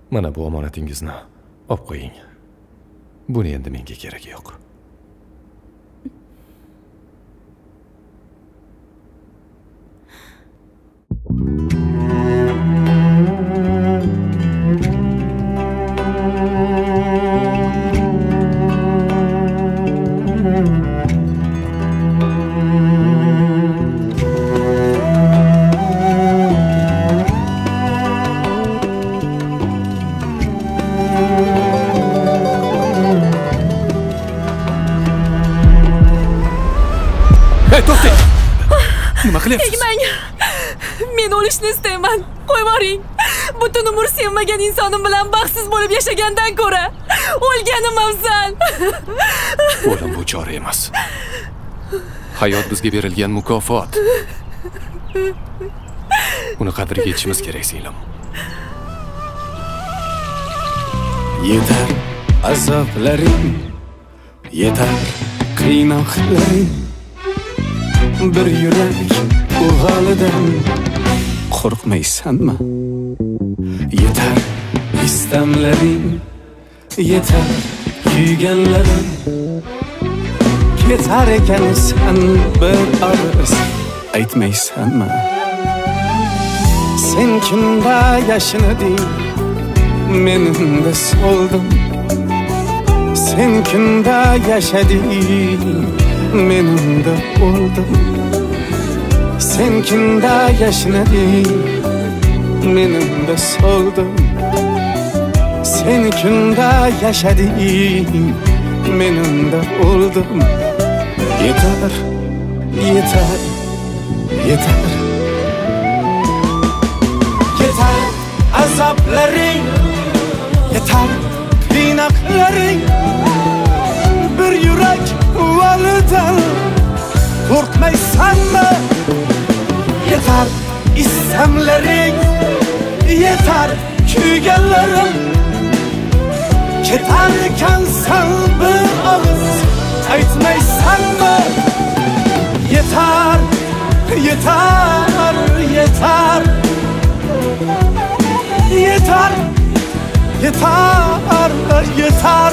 Mana bu omonatingizni olib qo'ying. Buni endi menga kerak yo'q. Tegmang! Men o'lishni istayman. Qo'yib yuboring. Butun umr sevmagan insonim bilan baxtsiz bo'lib yashagandan ko'ra o'lganim afzal. O'lim bu chora emas. Hayot bizga berilgan mukofot. Uni qadriga yetishimiz kerak, singlim. Yetar azoblaring, yetar qiynoqlaring. Bir yurak uyg'onidan qo'rqmaysanmi? Yetar istamlaring, yetar kuyganlaring. Ketar ekan sen bir og'iz aytmaysanmi? Sen kimda yashnading, men unda so'ldim. Sen kimda yashading, men unda o'ldim. Sen kimda yashnading, men unda so'ldim. Sen kimda yashading, men unda o'ldim. Yetar, yetar, yetar. Yetar azoblaring, yetar qiynoqlaring. Bir yurak validan qo'rqmaysanmi? Yetar istamlaring, yetar kuyganlarim. Ketar ekansan bir og'iz aytmaysanmi? Yetar, yetar, yetar. Yetar, yetar, yetar.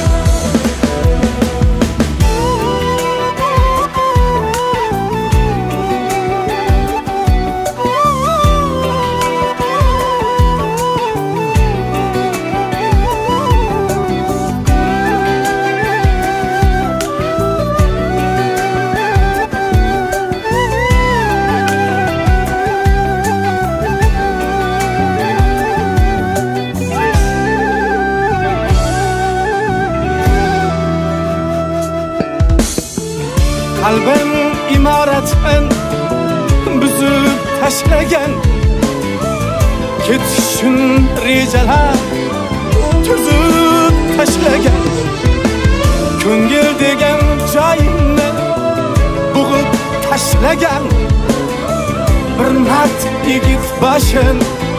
Qalbim imoratdan buzib tashlagan, ketishun rejalar tuzib tashlagan. Ko'ngil degan joyimni bug'ib tashlagan. Bir mard yigit boshin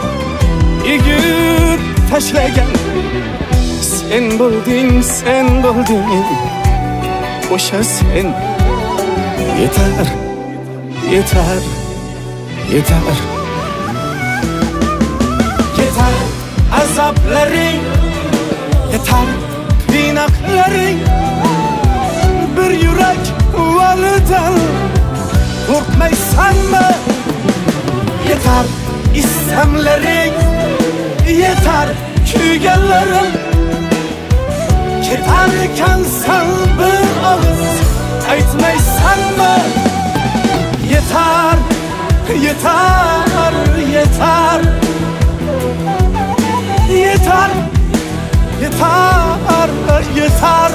egib tashlagan. Sen bo'lding, sen bo'lding, o'sha sen. Yetar, yetar, yetar. Yetar azoblaring, yetar qiynoqlaring. Bir yurak validan qo'rqmaysanmi? Yetar istamlaring, yetar kuyganlarim. Ketar ekansan bir og'iz aytmaysanmi? Yetar, yetar, yetar. Yetar, yetar, yetar.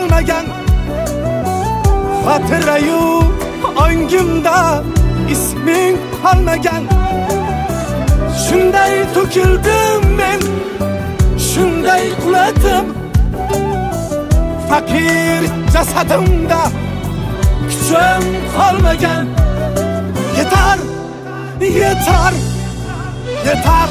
qolmagan xotirayu ongimda isming qolmagan shunday to'kildim men shunday quladim fakir jasadimda kuchim qolmagan yetar yetar yetar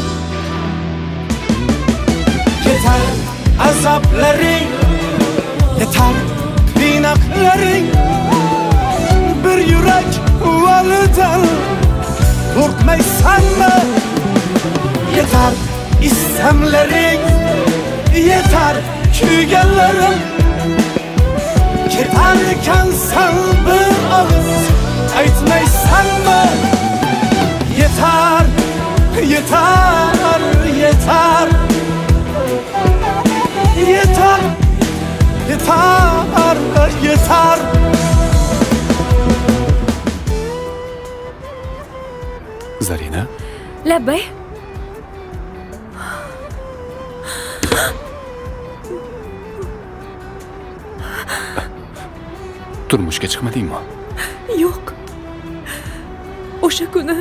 yetar azoblaring yetar qiynoqlaring bir yurak validan qo'rqmaysanmi yetar istamlaring yetar kuyganlarim ketar ekansan bir og'iz aytmaysanmi yetar yetar yetar yetar yetar yetar Zarina, Labbay. turmushga chiqmadingmi? Yo'q. O'sha kuni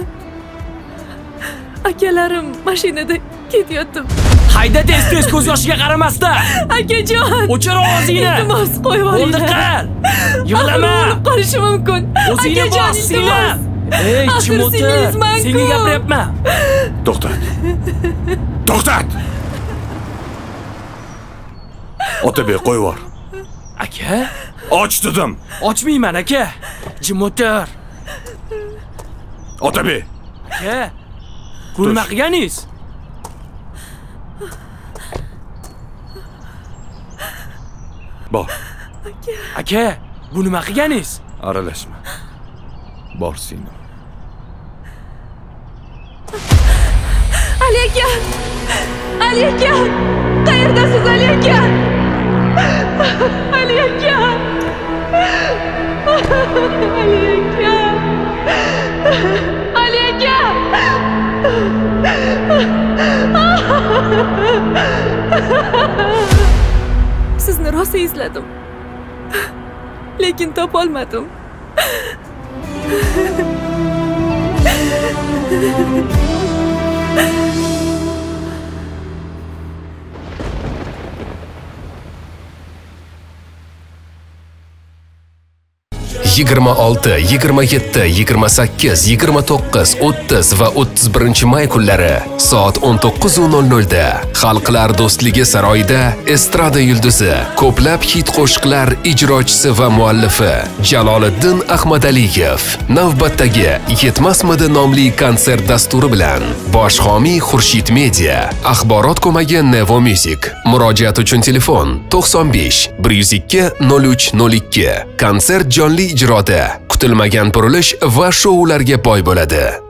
akalarim mashinada ketayotdim. Hayda tez ko'z yoshiga qaramasdan. Akajon, O'chir ovozingni. Iltimos qo'yvoring. Bo'ldi qil. Yig'lama. Bo'lib qolishi mumkin. O'zingni bos, singlim. Ey, chimo'ti. Senga gapiryapman. To'xtat. To'xtat! Otabek qo'yib yubor. Aka, Och dedim. ochmayman aka. Jim o'tir. Otabek, Aka, bu nima qilganingiz? bor. Aka, bu nima qilganingiz? Aralashma. Bor singlim. Ali aka! Ali aka! Qayerdasiz Ali aka? Ali aka! Ali aka! Ali aka! Sizni rosa izladim. Lekin topolmadim. yigirma olti, 27, 28, 29, 30 va 31 may kunlari soat 19:00 da Xalqlar do'stligi saroyida estrada yulduzi, ko'plab hit qo'shiqlar ijrochisi va muallifi Jaloliddin Ahmadaliyev navbatdagi Yetmasmidi nomli konsert dasturi bilan bosh homiy Xurshid Media, axborot ko'magi Nevo Music. Murojaat uchun telefon 95 102 03 02. Konsert jonli ijroda kutilmagan burilish va shoularga boy bo'ladi.